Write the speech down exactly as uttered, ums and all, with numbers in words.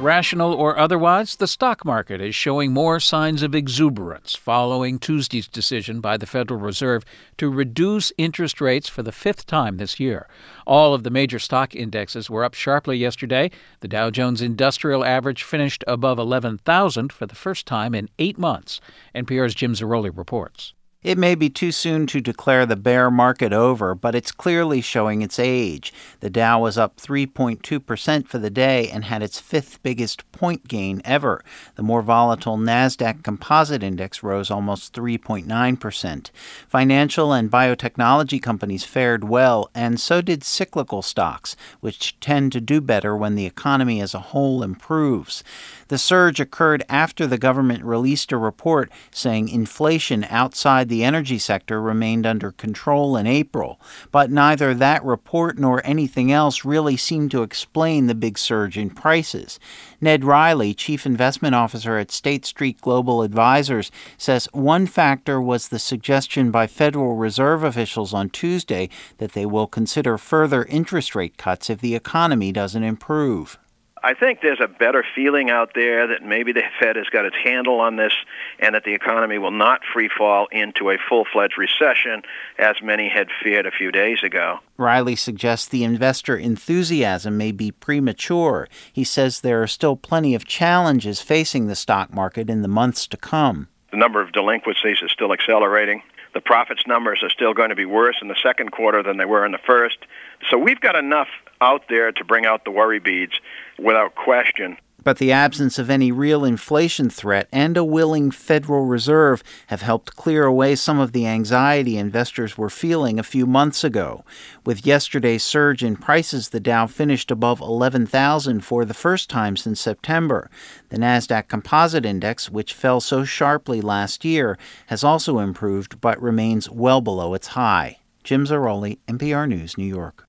Rational or otherwise, the stock market is showing more signs of exuberance following Tuesday's decision by the Federal Reserve to reduce interest rates for the fifth time this year. All of the major stock indexes were up sharply yesterday. The Dow Jones Industrial Average finished above eleven thousand for the first time in eight months. N P R's Jim Zarroli reports. It may be too soon to declare the bear market over, but it's clearly showing its age. The Dow was up three point two percent for the day and had its fifth biggest point gain ever. The more volatile NASDAQ Composite Index rose almost three point nine percent. Financial and biotechnology companies fared well, and so did cyclical stocks, which tend to do better when the economy as a whole improves. The surge occurred after the government released a report saying inflation outside the energy sector remained under control in April. But neither that report nor anything else really seemed to explain the big surge in prices. Ned Riley, chief investment officer at State Street Global Advisors, says one factor was the suggestion by Federal Reserve officials on Tuesday that they will consider further interest rate cuts if the economy doesn't improve. I think there's a better feeling out there that maybe the Fed has got its handle on this and that the economy will not free fall into a full-fledged recession, as many had feared a few days ago. Riley suggests the investor enthusiasm may be premature. He says there are still plenty of challenges facing the stock market in the months to come. The number of delinquencies is still accelerating. The profits numbers are still going to be worse in the second quarter than they were in the first. So we've got enough out there to bring out the worry beads without question. But the absence of any real inflation threat and a willing Federal Reserve have helped clear away some of the anxiety investors were feeling a few months ago. With yesterday's surge in prices, the Dow finished above eleven thousand for the first time since September. The NASDAQ Composite Index, which fell so sharply last year, has also improved but remains well below its high. Jim Zarroli, N P R News, New York.